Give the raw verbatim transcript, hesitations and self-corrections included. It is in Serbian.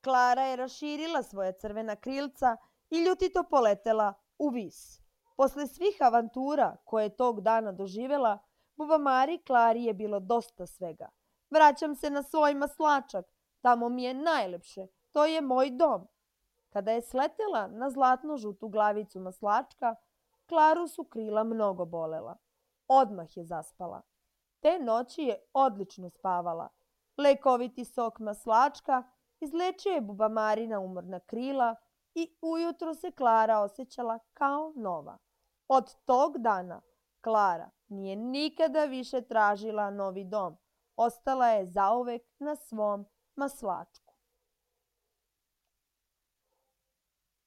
Klara je raširila svoja crvena krilca i ljutito poletela u vis. Posle svih avantura koje je tog dana doživela, Bubamari Klari je bilo dosta svega. Vraćam se na svoj maslačak, tamo mi je najlepše, to je moj dom. Kada je sletela na zlatno-žutu glavicu maslačka, Klaru su krila mnogo bolela. Odmah je zaspala. Te noći je odlično spavala. Lekoviti sok maslačka izlečio je Bubamarina umorna krila i ujutro se Klara osjećala kao nova. Od tog dana Klara nije nikada više tražila novi dom. Ostala je zauvek na svom maslačku.